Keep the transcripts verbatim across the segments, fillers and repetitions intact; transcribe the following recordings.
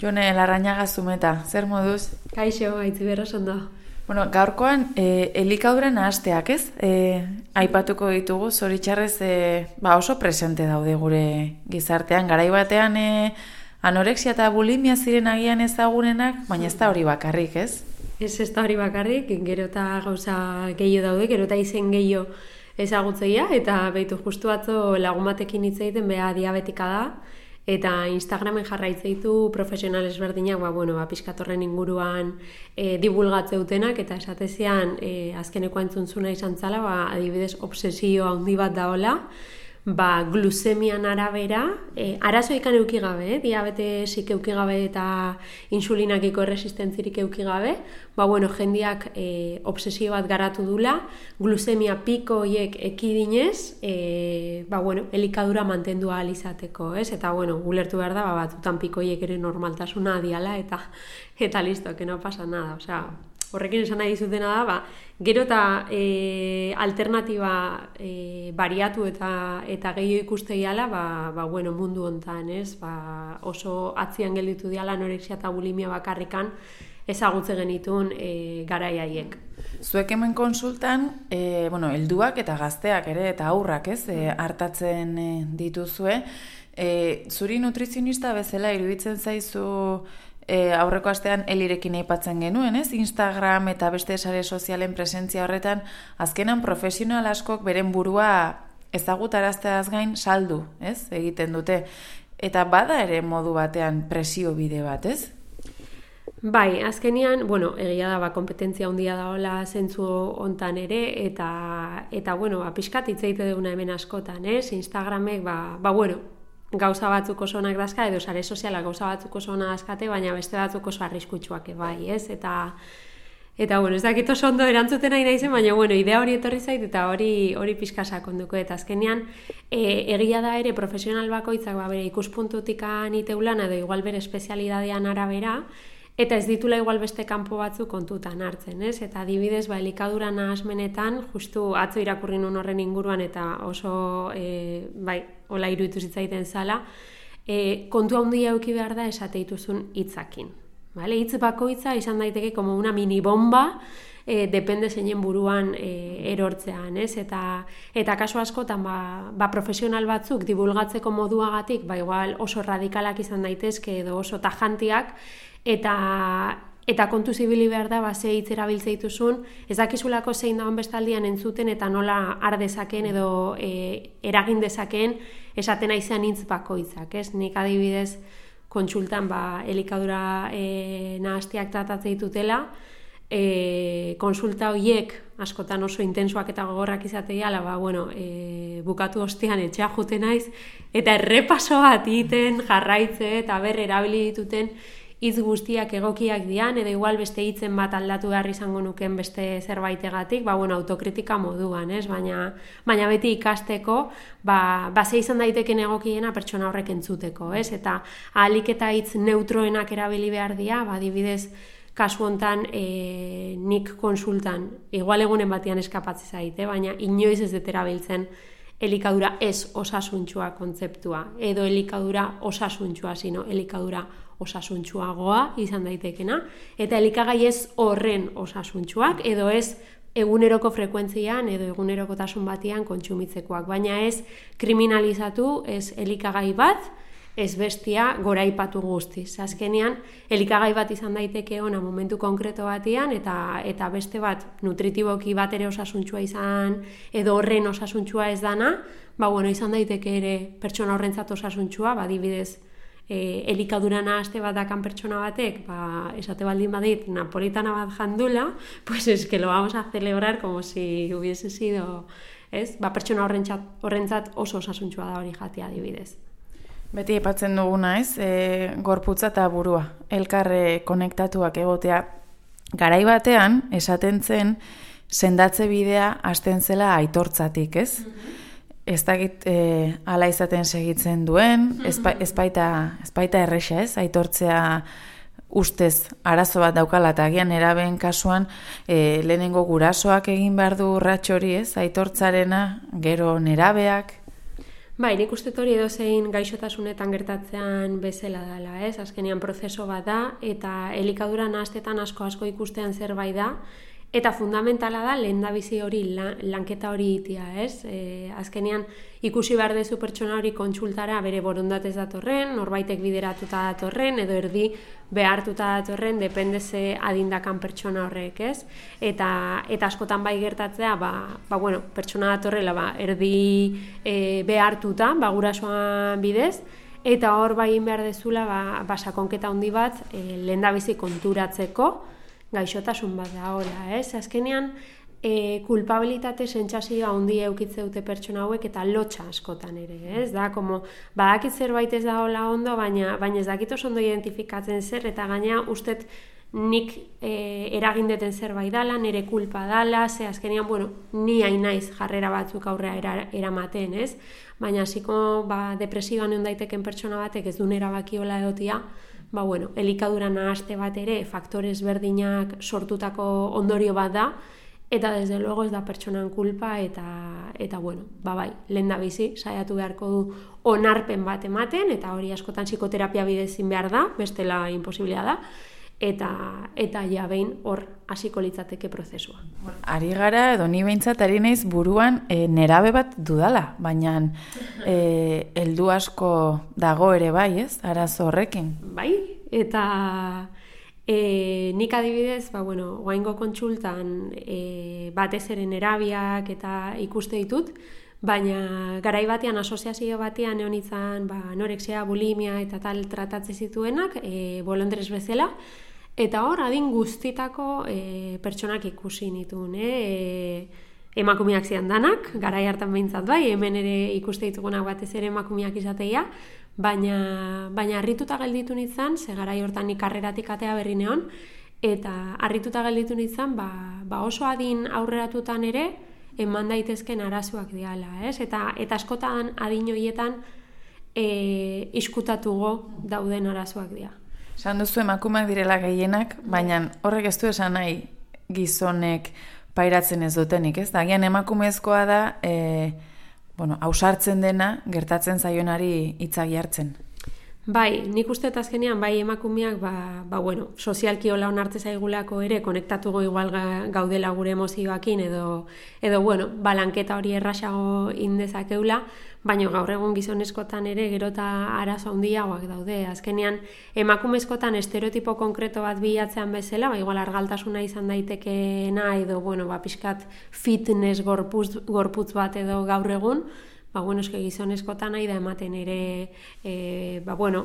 Jone, Larrañaga Zumeta, zer moduz? Kaixo, aitzi berros ondo. Bueno, gaurkoan e, elikadura nahasteak, ez? E, aipatuko ditugu, zoritxarrez e, ba oso presente daude gure gizartean. Garai batean e, anorexia eta bulimia ziren agian ezagunenak, baina ez da hori bakarrik, ez? Ez ez da hori bakarrik, gero eta gauza gehiago daude, gero eta izen gehiago ezagutzeia, eta behitu justu atzo lagun batekin hitz egiten beha diabetika da, eta Instagramen jarraitzeitu profesional ezberdinak, ba, bueno, ba, pizkatorren inguruan e, divulgatze dutenak, eta esatezean e, azkeneko entzuntzuna izan zala, ba, adibidez, obsesio handi bat daola, ba, glusemian arabera, e, arazo ikan euki gabe, eh? Diabetesik euki gabe eta insulinakiko erresistentzirik euki gabe, ba, bueno, jendiak e, obsesio bat garatu dula, glusemia piko hiek ekidinez, e, ba, bueno, elikadura mantendu ahal izateko, ez? Eta, bueno, gulertu behar da, ba, batutan piko hiek ere normaltasuna adiala, eta, eta listo, que no pasa nada, osea, horrekin esan nahi dizutena da, ba, gero eta e, alternatiba e, bariatu eta eta gehiago ikuste diala, ba, ba, bueno, mundu hontan, ez? Ba, oso atzian gelditu diala anorexia eta bulimia bakarrikan ezagutze genitun e, garai haiek. Zuek hemen konsultan, e, bueno, helduak eta gazteak ere eta aurrak, ez? E, hartatzen e, dituzue. E, zuri nutrizionista bezala iruditzen zaizu E, aurreko astean Elirekin aipatzen genuen, ez? Instagram eta beste sare sozialen presentzia horretan, azkenan profesional askok beren burua ezagutarazteaz gain saldu, ez? Egiten dute. Eta bada ere modu batean presio bide bat, ez? Bai, azkenian, bueno, egia da, ba, kompetentzia handia daola zentzu hontan ere, eta, eta bueno, ba, pixkat hitz egite duguna hemen askotan, ez? Instagramek, ba, ba, bueno, gauza batzuk oso onak dazka, edo sare sozialak gauza batzuk oso onak dazkate, baina beste batzuk oso arriskutsuak bai, ez? Eta, eta bueno, ez dakit oso ondo erantzuten nahi naizen, baina, bueno, idea hori etorri zait, eta hori hori pixka sakonduko. Eta azkenean, e, egia da ere profesional bakoitzak, ba, bere ikuspuntutik aniteu lana, edo igual bere espezialidadean arabera, eta ez ditula igual beste kanpo batzu kontutan hartzen, ez? Eta adibidez, ba, elikadura nahasmenetan, justu atzo irakurri nun horren inguruan, eta oso, e, bai, hola iruditu zitzaiten zala, e, kontu handia eduki behar da esateituzun hitzakin. Vale? Hitz bakoitza izan daiteke como una mini bomba, e, depende zeinen buruan e, erortzean, ez? Eta, eta kasu askotan, ba, ba, profesional batzuk divulgatzeko moduagatik, ba, igual oso radikalak izan daitezke edo oso tajantiak, eta eta kontu zibili behar da, ba, ze hitz erabiltze dituzun, ez dakizulako zein dagoen bestaldian entzuten eta nola har dezaken edo e, eragin dezaken esaten aizean hitz bakoitzak, ez? Nik adibidez kontsultan, ba, elikadura e, nahastiak tratatze ditutela, e, konsulta horiek askotan oso intensoak eta gogorrak izatea, ba, bueno, e, bukatu ostean etxea juten naiz, eta errepaso bat egiten jarraitze eta berre erabili dituten hitz guztiak egokiak dian, edo igual beste hitzen bat aldatu behar izango nuken beste zerbaitegatik, ba, bueno, autokritika moduan, ez? Baina, baina beti ikasteko, ba, ba ze izan daiteken egokiena pertsona horrek entzuteko, ez? Eta ahalik eta hitz neutroenak erabili behar dira, ba, adibidez, kasu hontan e, nik konsultan, igual egunen batean eskapatze zaite, baina inoiz ez dut erabiltzen elikadura ez osasuntsua kontzeptua, edo elikadura osasuntsua, sino elikadura osasuntsuagoa izan daitekena, eta elikagai ez horren osasuntsuak, edo ez eguneroko frekuentzian, edo egunerokotasun batean kontsumitzekoak, baina ez kriminalizatu, ez elikagai bat, ez bestia goraipatu guztiz. Azkenean, elikagai bat izan daiteke ona momentu konkreto batean, eta, eta beste bat nutritiboki bat ere osasuntsua izan, edo horren osasuntsua ez dana, ba, bueno, izan daiteke ere pertsona horrentzat osasuntsua, ba, adibidez, E, elikadura nahaste bat dakan pertsona batek, ba, esate baldin badit napolitana bat jandula, pues es que lo vamos a celebrar como si hubiese sido, ez? Ba, pertsona horrentzat, horrentzat oso osasuntsua da hori jatea adibidez. Beti aipatzen duguna, ez? E, gorputza eta burua, elkarre konektatuak egotea. Garai batean, esaten zen, sendatze bidea hasten zela aitortzatik, ez? Mm-hmm. Ez dakit e, ala izaten segitzen duen, ezpa, ezpaita, ezpaita erresa, ez? Aitortzea ustez arazo bat daukala, eta agian nerabeen kasuan e, lehenengo gurasoak egin behar du urrats hori, ez? Aitortzarena, gero nerabeak. Bai, nik uste hori edozein gaixotasunetan gertatzean bezala dela, ez? Azkenean prozeso bat da, eta elikadura nahastetan asko-asko ikustean zerbait da, eta fundamentala da lehendabizi hori lan, lanketa hori itia, ez? E, azkenean ikusi behar dezu pertsona hori kontsultara bere borondatez datorren, norbaitek bideratuta datorren, edo erdi behartuta datorren, depende ze adindakan pertsona horrek, ez? Eta, eta askotan bai gertatzea, ba, ba bueno, pertsona datorrela, ba, erdi e, behartuta, ba, gurasoan bidez, eta hor bai behar dezula, ba, ba sakonketa handi bat, e, lehendabizi konturatzeko, gaixotasun bat da, hola, ez? Azkenean, e, kulpabilitate sentsazioa handi eukitze dute pertsona hauek eta lotxa askotan ere, ez? Da, como, badakit zerbait ez da hola ondo, baina, baina ez dakit oso ondo identifikatzen zer, eta gaina ustet nik e, eragindeten zerbait dala, nire kulpa dala, ze azkenean, bueno, ni hain naiz jarrera batzuk aurrea era, eramaten, ez? Baina hasiko ba, depresiban egon daiteken pertsona batek ez duen erabakiola egotia, ba, bueno, elikadura nahaste bat ere faktores berdinak sortutako ondorio bat da, eta desde luego ez da pertsonan kulpa, eta, eta bueno, ba bai, lehen da bizi, saiatu beharko du onarpen bat ematen, eta hori askotan psikoterapia bidezin behar da, bestela imposiblea da, eta, eta ja behin hor hasiko litzateke prozesua. Ari gara, edo ni behintzat ari naiz buruan e, nerabe bat dudala, baina e, heldu asko dago ere bai, ez? Arazo horrekin. Bai, eta e, nik adibidez, ba, bueno, oaingo kontsultan e, batez ere nerabiak eta ikuste ditut, baina garai batean, asoziazio batean egon izan ba, anorexia, bulimia eta tal tratatze zituenak, e, bolondrez bezala, eta hor, adin guztitako e, pertsonak ikusi nituen, eh? e, emakumeak zian danak, garai hartan behintzat bai, hemen ere ikuste ditugunak batez ere emakumeak izateia, baina, baina harrituta gelditu nintzen, ze garai hortan ikarreratik atea berri neon, eta harrituta gelditu nintzen, ba, ba oso adin aurreratutan ere, eman daitezken arazoak diala, ez? Eta, eta askotan adin horietan e, iskutatugo dauden arazoak dira. Esan duzu emakumeak direla gehienak, baina horrek ez du esan nahi gizonek pairatzen ez dutenik, ez? Dagian emakumezkoa da, e, bueno, ausartzen dena, gertatzen zaionari hitzak jartzen. Bai, nik uste eta azkenean, bai emakumeak, ba, ba bueno, sozialki hola onartze zaigulako ere, konektatuko igual gaudela gure emozioakin, edo, edo bueno, balanketa hori errasago indezakeula, baina gaur egun gizoneskotan ere gerota arazo handiagoak daude. Azkenean, emakumezkotan estereotipo konkreto bat bilatzean bezala, ba, igual argaltasuna izan daitekeena, edo, bueno, ba, pixkat fitness gorputz, gorputz bat edo gaur egun, ba, bueno, eske gizoneskotan nahi da ematen ere, e, ba, bueno,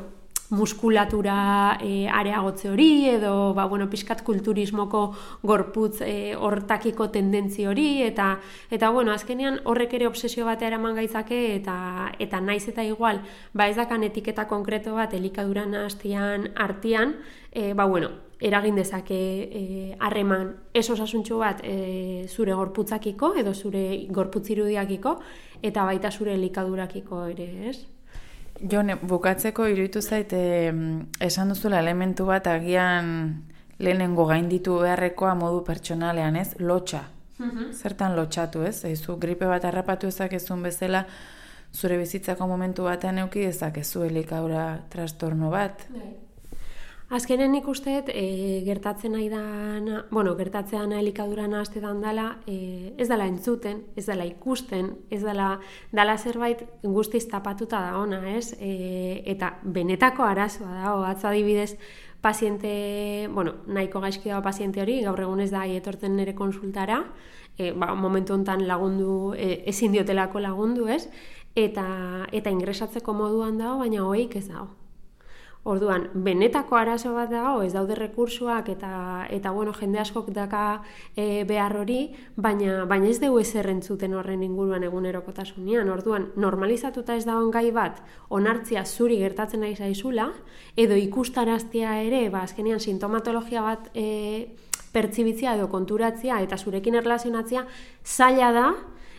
muskulatura e, areagotze hori, edo, ba, bueno, pixkat kulturismoko gorputz e, hortakiko tendentzi hori, eta, eta, bueno, azkenean horrek ere obsesio batea eraman gaitzake, eta, eta naiz eta igual, ba, ez dakan etiketa konkreto bat elikadura nahastian artean, e, ba, bueno, eragin dezake harreman e, ez osasuntxu bat e, zure gorputzakiko edo zure gorputzirudiakiko eta baita zure elikadurakiko ere, ez? Jon, bukatzeko iruditu zait e, esan duzula elementu bat agian lehenengo gainditu beharrekoa modu pertsonalean, ez? Lotxa. Uh-huh. Zertan lotxatu, ez? Eizu gripe bat harrapatu ezakezun bezala zure bizitzako momentu batean euki dezakezu elikadura trastorno bat. Bai. Azkenen nik usteet, e, gertatzen nahi dana, bueno, gertatzean elikadura nahaztetan dela, e, ez dela entzuten, ez dela ikusten, ez dela, dela zerbait guztiz tapatuta da ona, ez? E, eta benetako arazoa da, atzo adibidez, paziente, bueno, nahiko gaizki dago paziente hori, gaur egun ez da etortzen nire konsultara, e, ba, momentu honetan lagundu, e, ezin diotelako lagundu, ez? Eta, eta ingresatzeko moduan dago, baina hoik ez dago. Orduan, benetako arazo bat dago, ez daude rekursuak eta, eta bueno, jende askok daka e, behar hori, baina, baina ez dugu ezer entzuten horren inguruan egunerokotasunean. Orduan, normalizatuta ez dagoen gai bat, onartzia zuri gertatzen nahi zaizula, edo ikustaraztia ere, ba, azkenean sintomatologia bat e, pertsibitzia edo konturatzia eta zurekin erlazionatzia zaila da,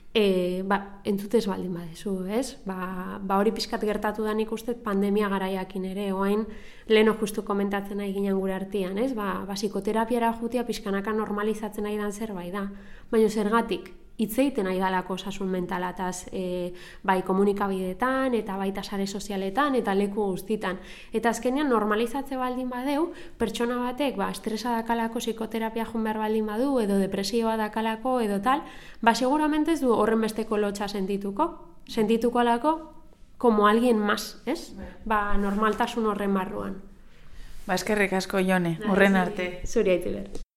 E, ba, entzutez baldin badezu, ez? Ba, ba hori pixkat gertatu da nik uste pandemia garaiakin ere, oain leheno justu komentatzen nahi ginen gure artean, ez? Ba, ba psikoterapiara jutia pixkanaka normalizatzen nahi dan zerbait da. Baina zergatik, itzeiten nahi dalako osasun mentalataz, e, bai komunikabideetan, eta baita sare sozialetan, eta leku guztitan. Eta azkenean normalizatze baldin badeu, pertsona batek, ba, estresa dakalako psikoterapia joan behar baldin badu, edo depresioa dakalako, edo tal, ba, seguramente ez du horren besteko lotxa sentituko, sentituko alako, como alguien más, ez? Ba, normaltasun horren barruan. Ba, eskerrik asko, Jone, horren arte. Zuri haitzi ber.